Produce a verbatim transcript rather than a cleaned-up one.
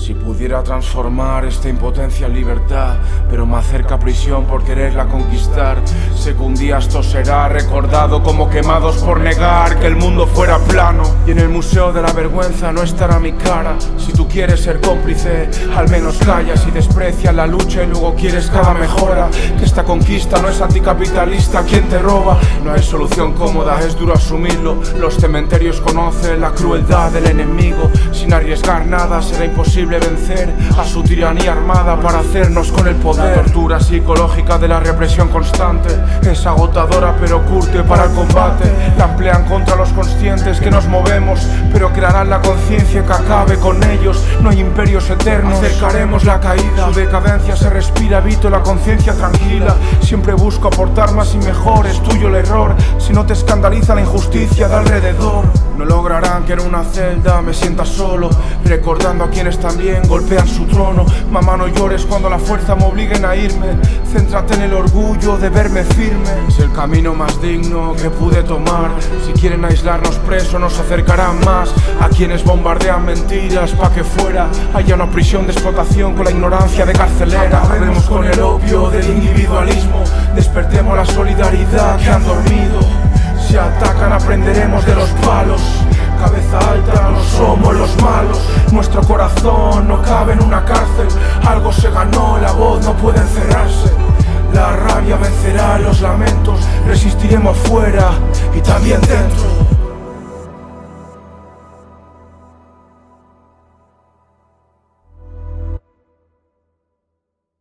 Si pudiera transformar esta impotencia en libertad, pero me acerca a prisión por quererla conquistar. Sé que un día esto será recordado como quemados por negar que el mundo fuera plano. Y en el museo de la vergüenza no estará mi cara. Si tú quieres ser cómplice, al menos callas y desprecias la lucha y luego quieres cada mejora. Que esta conquista no es anticapitalista, quien te roba. No hay solución cómoda, es duro asumirlo. Los cementerios conocen la crueldad del enemigo. Sin arriesgar nada será imposible vencer a su tiranía armada para hacernos con el poder. La tortura psicológica de la represión constante es agotadora pero curte para el combate. La emplean contra los conscientes que nos movemos, pero crearán la conciencia que acabe con ellos. No hay imperios eternos, acercaremos la caída. Su decadencia se respira, evito la conciencia tranquila. Siempre busco aportar más y mejor, es tuyo el error si no te escandaliza la injusticia de alrededor. No lograrán que en una celda me sienta solo, recordando a quienes también golpean su trono. Mamá, no llores cuando la fuerza me obliguen a irme. Céntrate en el orgullo de verme firme. Es el camino más digno que pude tomar. Si quieren aislarnos presos nos acercarán más a quienes bombardean mentiras pa' que fuera haya una prisión de explotación con la ignorancia de carcelera. Acabemos con el opio del individualismo, despertemos la solidaridad que han dormido. Si atacan aprenderemos de los palos. Cabeza alta, no somos los malos. Nuestro corazón no cabe en una cárcel. Algo se ganó, la voz no puede encerrarse. La rabia vencerá los lamentos. Resistiremos fuera y también dentro.